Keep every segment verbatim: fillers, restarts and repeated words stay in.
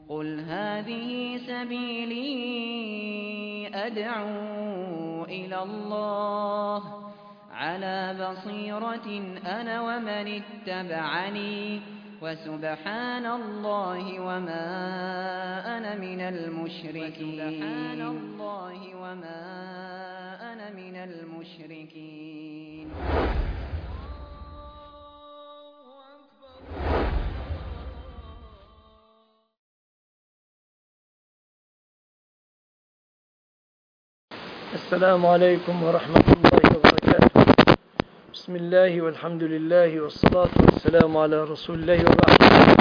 قل هذه سبيلي أدعو إلى الله على بصيرة أنا ومن اتبعني وسبحان الله وما أنا من المشركين الله وما أنا من المشركين. السلام عليكم ورحمة الله وبركاته. بسم الله والحمد لله والصلاة والسلام على رسول الله وبعد.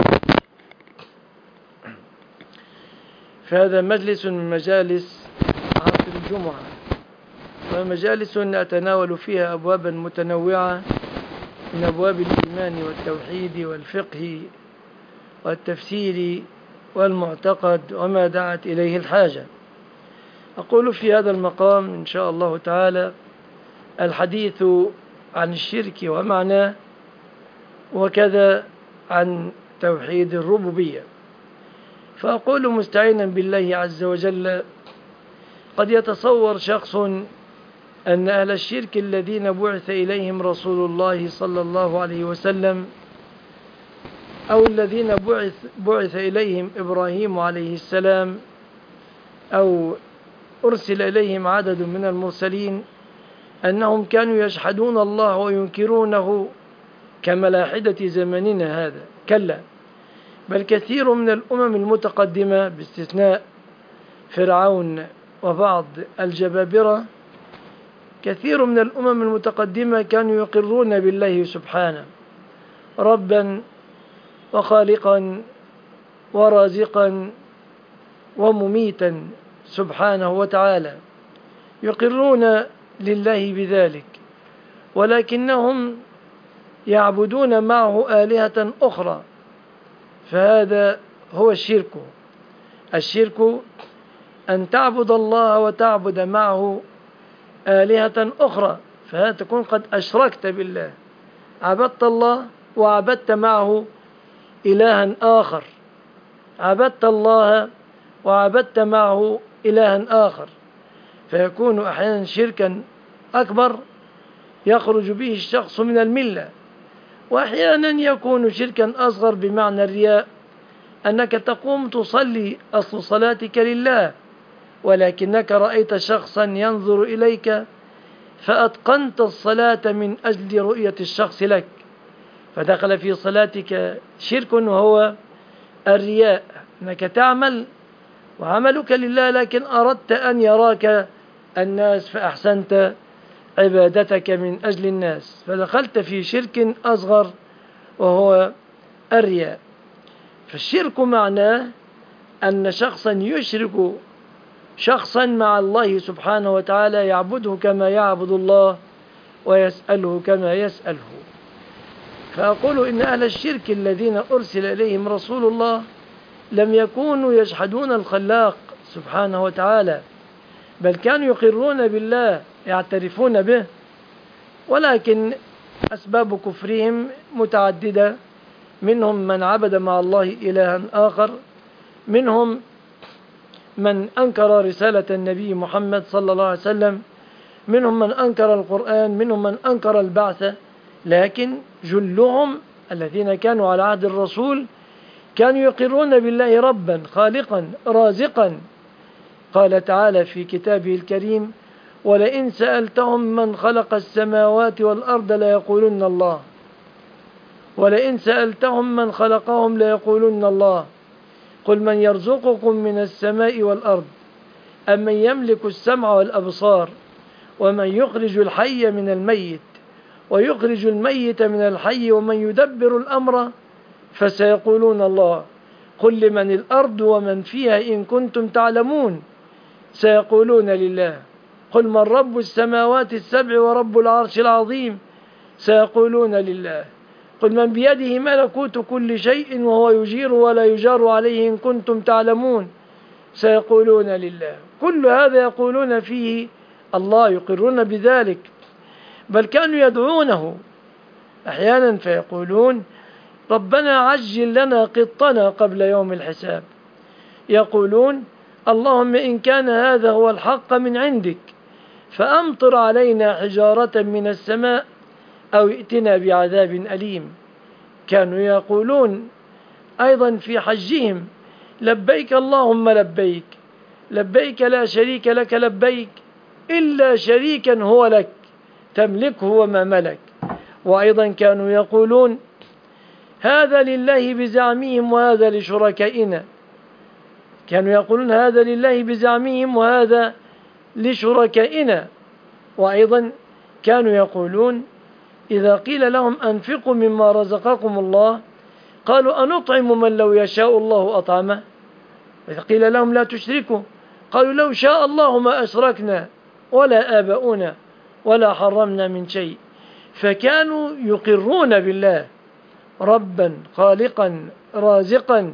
فهذا مجلس من مجالس عصر الجمعة، ومجالس نتناول فيها أبوابا متنوعة من أبواب الإيمان والتوحيد والفقه والتفسير والمعتقد وما دعت إليه الحاجة. أقول في هذا المقام إن شاء الله تعالى الحديث عن الشرك ومعناه، وكذا عن توحيد الربوبية. فأقول مستعينا بالله عز وجل: قد يتصور شخص أن أهل الشرك الذين بعث إليهم رسول الله صلى الله عليه وسلم، أو الذين بعث, بعث إليهم إبراهيم عليه السلام، أو أرسل إليهم عدد من المرسلين، أنهم كانوا يجحدون الله وينكرونه كملاحدة زمننا هذا. كلا، بل كثير من الأمم المتقدمة باستثناء فرعون وبعض الجبابرة، كثير من الأمم المتقدمة كانوا يقرون بالله سبحانه ربا وخالقا ورازقا ومميتا سبحانه وتعالى، يقرون لله بذلك، ولكنهم يعبدون معه آلهة أخرى. فهذا هو الشرك. الشرك أن تعبد الله وتعبد معه آلهة أخرى، فهذا تكون قد أشركت بالله، عبدت الله وعبدت معه إلها آخر، عبدت الله وعبدت معه إلها آخر، فيكون أحيانا شركا أكبر يخرج به الشخص من الملة، وأحيانا يكون شركا أصغر بمعنى الرياء، أنك تقوم تصلي أصل صلاتك لله، ولكنك رأيت شخصا ينظر إليك فأتقنت الصلاة من أجل رؤية الشخص لك، فدخل في صلاتك شرك وهو الرياء، أنك تعمل وعملك لله لكن أردت أن يراك الناس فأحسنت عبادتك من أجل الناس، فدخلت في شرك أصغر وهو الرياء. فالشرك معناه أن شخصا يشرك شخصا مع الله سبحانه وتعالى، يعبده كما يعبد الله ويسأله كما يسأله. فأقول إن أهل الشرك الذين أرسل إليهم رسول الله لم يكونوا يجحدون الخلاق سبحانه وتعالى، بل كانوا يقرون بالله، يعترفون به، ولكن أسباب كفرهم متعددة. منهم من عبد مع الله إلها آخر، منهم من أنكر رسالة النبي محمد صلى الله عليه وسلم، منهم من أنكر القرآن، منهم من أنكر البعث، لكن جلهم الذين كانوا على عهد الرسول كانوا يقرون بالله ربا خالقا رازقا. قال تعالى في كتابه الكريم: ولئن سألتهم من خلق السماوات والأرض ليقولن الله، ولئن سألتهم من خلقهم ليقولن الله، قل من يرزقكم من السماء والأرض أم من يملك السمع والأبصار ومن يخرج الحي من الميت ويخرج الميت من الحي ومن يدبر الأمر فسيقولون الله، قل لمن الأرض ومن فيها إن كنتم تعلمون، سيقولون لله، قل من رب السماوات السبع ورب العرش العظيم، سيقولون لله، قل من بيده ملكوت كل شيء وهو يجير ولا يجار عليه إن كنتم تعلمون، سيقولون لله. كل هذا يقولون فيه الله، يقرون بذلك، بل كانوا يدعونه أحيانا فيقولون: ربنا عجل لنا قطنا قبل يوم الحساب، يقولون اللهم إن كان هذا هو الحق من عندك فأمطر علينا حجارة من السماء أو ائتنا بعذاب أليم. كانوا يقولون أيضا في حجهم لبيك اللهم لبيك، لبيك لا شريك لك لبيك إلا شريكا هو لك تملكه وما ملك. وأيضا كانوا يقولون هذا لله بزعمهم وهذا لشركائنا، كانوا يقولون هذا لله بزعمهم وهذا لشركائنا. وأيضا كانوا يقولون إذا قيل لهم أنفقوا مما رزقكم الله قالوا أنطعم من لو يشاء الله أطعمه. وإذا قيل لهم لا تشركوا قالوا لو شاء الله ما أشركنا ولا آباؤنا ولا حرمنا من شيء. فكانوا يقرون بالله ربا خالقا رازقا،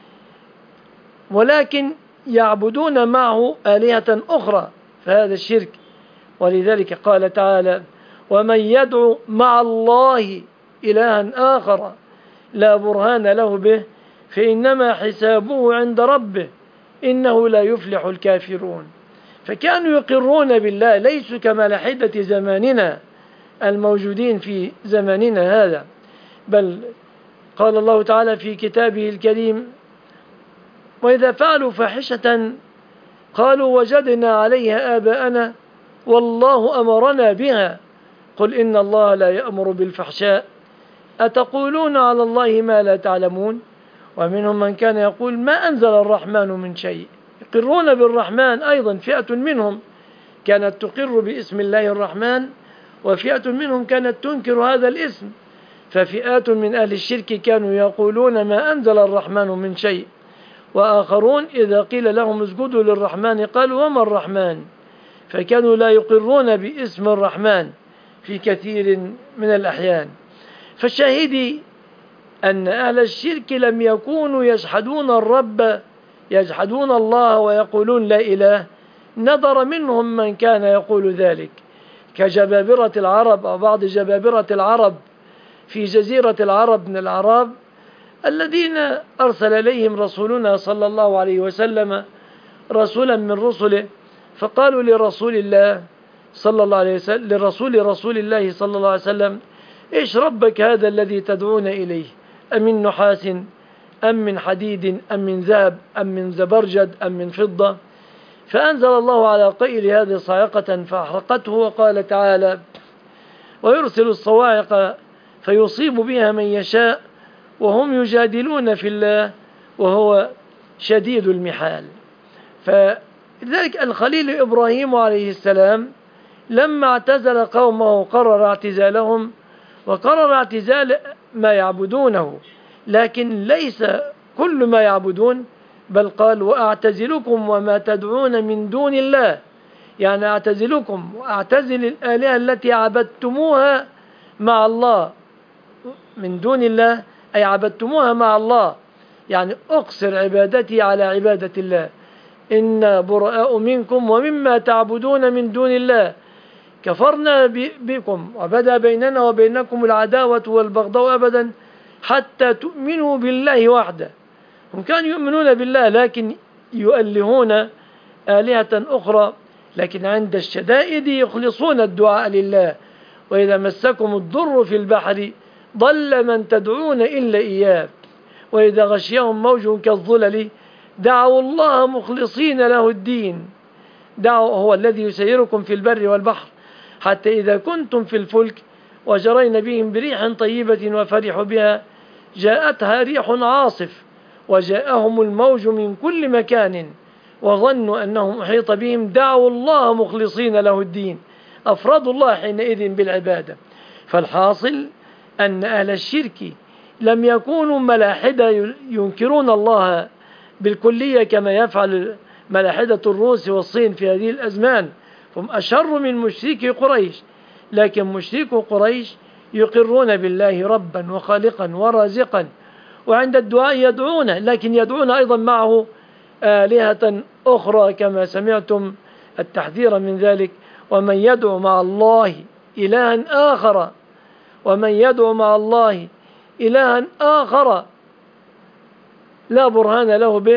ولكن يعبدون معه آلهة أخرى، فهذا الشرك. ولذلك قال تعالى ومن يدعو مع الله إلها آخر لا برهان له به فإنما حسابه عند ربه إنه لا يفلح الكافرون. فكانوا يقرون بالله، ليسوا كملاحدة زماننا الموجودين في زماننا هذا، بل قال الله تعالى في كتابه الكريم وإذا فعلوا فاحشة قالوا وجدنا عليها آباءنا والله أمرنا بها قل إن الله لا يأمر بالفحشاء أتقولون على الله ما لا تعلمون. ومنهم من كان يقول ما أنزل الرحمن من شيء، يقرون بالرحمن. أيضا فئة منهم كانت تقر باسم الله الرحمن، وفئة منهم كانت تنكر هذا الاسم. ففئات من أهل الشرك كانوا يقولون ما أنزل الرحمن من شيء، وآخرون إذا قيل لهم اسجدوا للرحمن قالوا وما الرحمن، فكانوا لا يقرون باسم الرحمن في كثير من الأحيان. فالشاهد أن أهل الشرك لم يكونوا يجحدون الرب، يجحدون الله ويقولون لا إله. نظر منهم من كان يقول ذلك كجبابرة العرب أو بعض جبابرة العرب في جزيرة العرب من الأعراب الذين أرسل إليهم رسولنا صلى الله عليه وسلم رسولا من رسله، فقالوا لرسول الله صلى الله عليه وسلم لرسول رسول الله صلى الله عليه وسلم إيش ربك هذا الذي تدعون إليه، أمن نحاس أم من حديد أم من ذهب أم من زبرجد أم من فضة؟ فأنزل الله على قيل هذه صاعقة فأحرقته، وقال تعالى ويرسل الصواعق فيصيب بها من يشاء وهم يجادلون في الله وهو شديد المحال. فلذلك الخليل إبراهيم عليه السلام لما اعتزل قومه قرر اعتزالهم وقرر اعتزال ما يعبدونه، لكن ليس كل ما يعبدون، بل قال وأعتزلكم وما تدعون من دون الله، يعني أعتزلكم وأعتزل الآلهة التي عبدتموها مع الله من دون الله، أي عبدتموها مع الله، يعني أقصر عبادتي على عبادة الله. إنا براء منكم ومما تعبدون من دون الله كفرنا بكم وبدا بيننا وبينكم العداوة والبغضاء أبدا حتى تؤمنوا بالله وحده. هم كانوا يؤمنون بالله لكن يؤلهون آلهة أخرى، لكن عند الشدائد يخلصون الدعاء لله. وإذا مسكم الضر في البحر ضل من تدعون إلا إياه وإذا غشيهم موج كالظلل دعوا الله مخلصين له الدين. دعوا هو الذي يسيركم في البر والبحر حتى إذا كنتم في الفلك وجرين بهم بريح طيبة وفرحوا بها جاءتها ريح عاصف وجاءهم الموج من كل مكان وظنوا أنهم أحيط بهم دعوا الله مخلصين له الدين، أفردوا الله حينئذ بالعبادة. فالحاصل أن أهل الشرك لم يكونوا ملاحدة ينكرون الله بالكلية كما يفعل ملاحدة الروس والصين في هذه الأزمان، هم أشر من مشركي قريش. لكن مشركو قريش يقرون بالله ربا وخالقا ورازقا، وعند الدعاء يدعون، لكن يدعون أيضا معه آلهة أخرى كما سمعتم التحذير من ذلك. ومن يدعو مع الله إلها آخر ومن يدعو مع الله إلها آخر لا برهان له به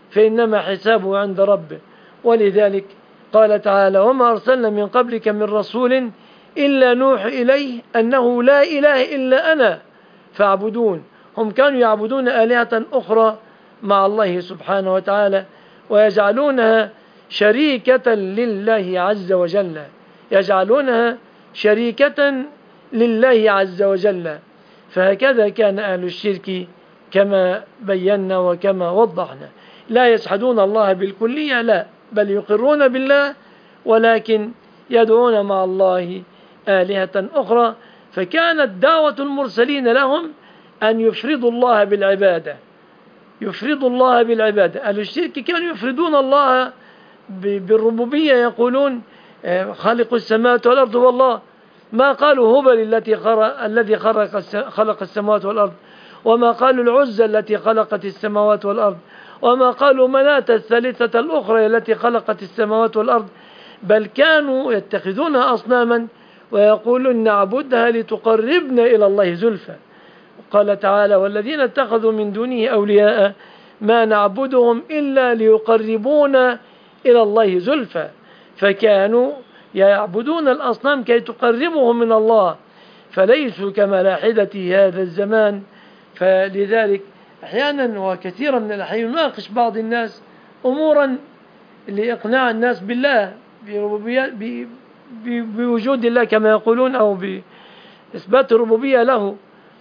فإنما حسابه عند ربه. ولذلك قال تعالى: وما أرسلنا من قبلك من رسول إلا نوحي إليه أنه لا إله إلا أنا فاعبدون. هم كانوا يعبدون آلهة أخرى مع الله سبحانه وتعالى ويجعلونها شريكة لله عز وجل، يجعلونها شريكة لله عز وجل. فهكذا كان أهل الشرك كما بينا وكما وضحنا، لا يجحدون الله بالكلية، لا، بل يقرون بالله ولكن يدعون مع الله آلهة أخرى. فكانت دعوة المرسلين لهم أن يفردوا الله بالعبادة، يفردوا الله بالعبادة. أهل الشرك كانوا يفردون الله بالربوبية، يقولون خالق السماوات والأرض هو الله، ما قالوا هبل التي الذي خلق خلق السماوات والأرض، وما قالوا العزى التي خلقت السماوات والأرض، وما قالوا مناة الثالثة الأخرى التي خلقت السماوات والأرض، بل كانوا يتخذونها أصناما ويقولون نعبدها لتقربنا إلى الله زلفى. قال تعالى: والذين اتخذوا من دونه أولياء ما نعبدهم إلا ليقربونا إلى الله زلفى. فكانوا يعبدون الأصنام كي تقربهم من الله، فليسوا كملاحدة هذا الزمان. فلذلك أحيانا وكثيرا من الأحيان يناقش بعض الناس أمورا لإقناع الناس بالله بوجود الله كما يقولون، أو بإثبات الربوبية له،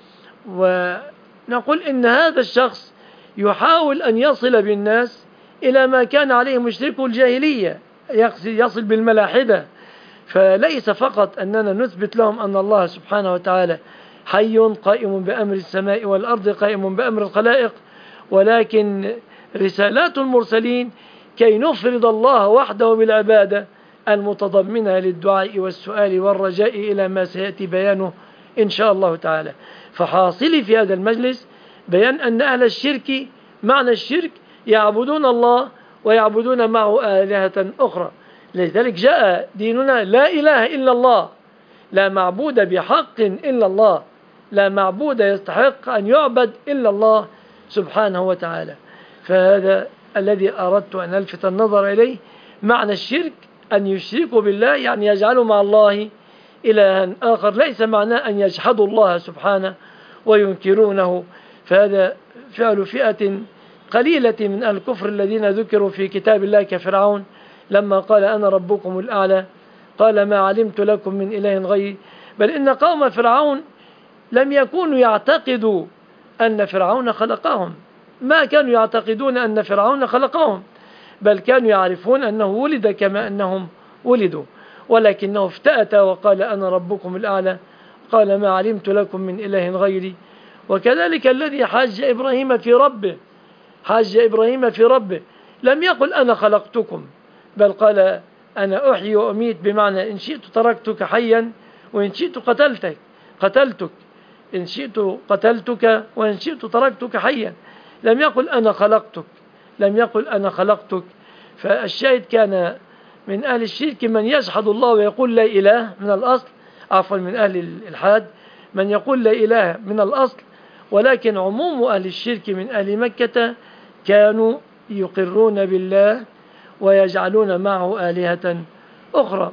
ونقول إن هذا الشخص يحاول أن يصل بالناس إلى ما كان عليه مشركو الجاهلية، يصل بالملاحدة. فليس فقط أننا نثبت لهم أن الله سبحانه وتعالى حي قائم بأمر السماء والأرض قائم بأمر الخلائق، ولكن رسالات المرسلين كي نفرض الله وحده بالعبادة المتضمنة للدعاء والسؤال والرجاء إلى ما سيأتي بيانه إن شاء الله تعالى. فحاصلي في هذا المجلس بيان أن أهل الشرك، معنى الشرك يعبدون الله ويعبدون معه آلهة أخرى. لذلك جاء ديننا لا إله إلا الله، لا معبود بحق إلا الله، لا معبود يستحق أن يعبد إلا الله سبحانه وتعالى. فهذا الذي أردت أن ألفت النظر إليه. معنى الشرك أن يشركوا بالله، يعني يجعلوا مع الله إلها آخر، ليس معناه أن يجحدوا الله سبحانه وينكرونه. فهذا فعل فئة قليلة من الكفر الذين ذكروا في كتاب الله كفرعون لما قال أنا ربكم الأعلى، قال ما علمت لكم من إله غيري. بل إن قوم فرعون لم يكونوا يعتقدوا أن فرعون خلقهم، ما كانوا يعتقدون أن فرعون خلقهم، بل كانوا يعرفون أنه ولد كما أنهم ولدوا، ولكنه افتأت وقال أنا ربكم الأعلى، قال ما علمت لكم من إله غيري. وكذلك الذي حاج إبراهيم في ربه، حاج إبراهيم في ربه لم يقل أنا خلقتكم، بل قال أنا أحيي وأميت، بمعنى إن شئت تركتك حيا وإن شئت قتلتك قتلتك إن شئت قتلتك وإن شئت تركتك حيا. لم يقل أنا خلقتك، لم يقل أنا خلقتك. فالشاهد كان من أهل الشرك من يجحد الله ويقول لا إله من الأصل، عفوا من أهل الإلحاد من يقول لا إله من الأصل، ولكن عموم أهل الشرك من أهل مكة كانوا يقرون بالله ويجعلون معه آلهة أخرى.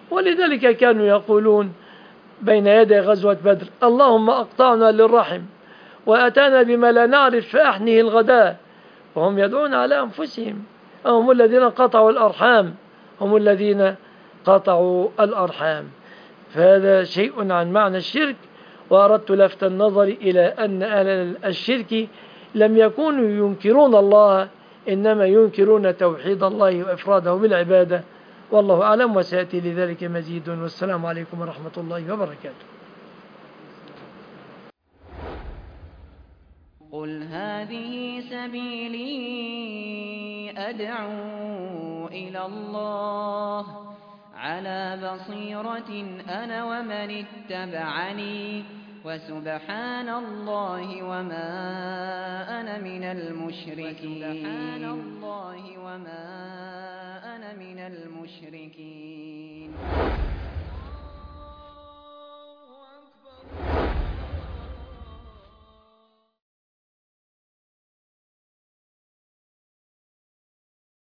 ولذلك كانوا يقولون بين يدي غزوة بدر اللهم أقطعنا للرحم وأتانا بما لا نعرف فأحنه الغداء، وهم يدعون على أنفسهم، هم الذين قطعوا الأرحام، هم الذين قطعوا الأرحام. فهذا شيء عن معنى الشرك. وأردت لفت النظر إلى أن أهل الشرك لم يكونوا ينكرون الله، إنما ينكرون توحيد الله وإفراده بالعبادة. والله أعلم، وسيأتي لذلك مزيد. والسلام عليكم ورحمة الله وبركاته. قل هذه سبيلي أدعو إلى الله على بصيرة أنا ومن اتبعني وسبحان الله وما أنا من المشركين سبحان الله وما أنا من المشركين.